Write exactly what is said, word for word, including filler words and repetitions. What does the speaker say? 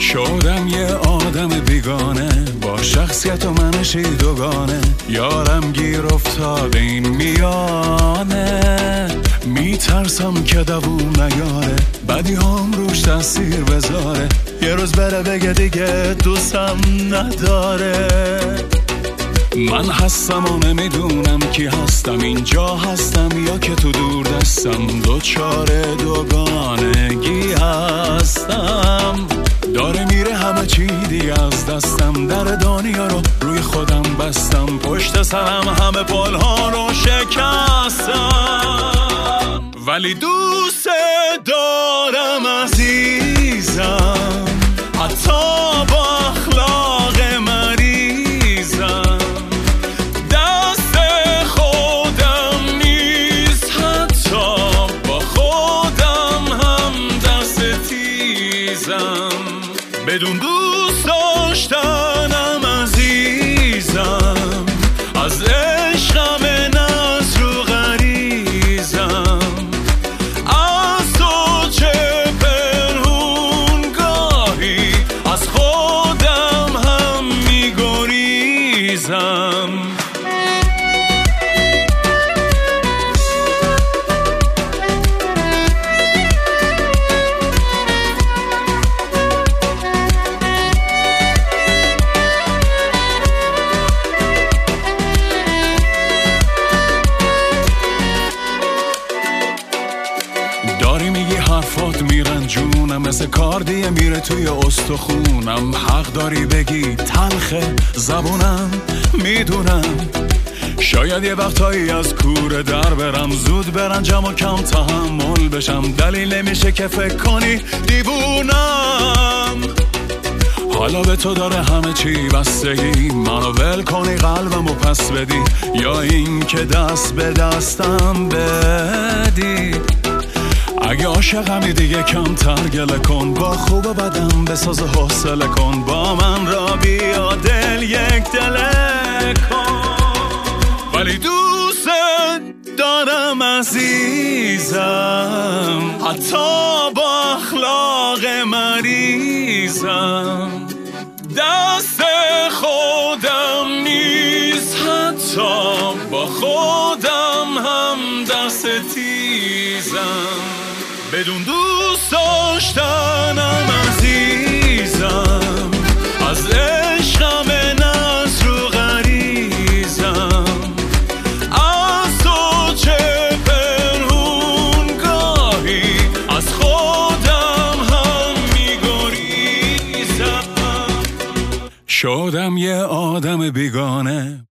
شدم یه آدم بیگانه با شخصیت و منشی دوگانه، یارم گیر افتاده این میانه، میترسم که دووم نیاره، بدی هم روش تاثیر بذاره، یه روز بره بگه دیگه دوستم نداره. من هستم و نمیدونم کی هستم، اینجا هستم یا که تو دور دستم، دوچاره دوگانگی هستم، داره میره همه چی دیگه از دستم، در دنیا رو روی خودم بستم، پشت سرم همه پلها رو شکستم، ولی دوست دارم عزیزم، حتی با اخلاق مریضم، دست خودم نیست، حتی با خودم هم دست تیزم، بدون دوست داشتنم عزیزم، از عشقم ناز رو غریزم، از تو چه پنهون گاهی از خودم هم میگریزم. داری میگی حرفات میرن جونم، مثل کاردیه میره توی استخونم، حق داری بگی تلخه زبونم، میدونم شاید یه وقتایی از کوره در برم، زود برنجم و کم تحمل بشم، دلیل نمیشه که فکر کنی دیوونم، حالا به تو داره همه چی بستگی، منو ول کنی قلبمو پس بدی، یا این که دست به دستم بدی، اگه عاشقمی دیگه کمتر گله کن، با خوب و بدم بساز حوصله کن، با من را بیا دل یک دله کن، ولی دوست دارم عزیزم، حتی با اخلاق مریضم، دست خودم نیست، حتی با خودم هم دست تیزم، بدون دوست داشتنم عزیزم، از عشقم ناز رو غریزم، از تو چه پنهون گاهی از خودم هم میگریزم. شدم یه آدم بیگانه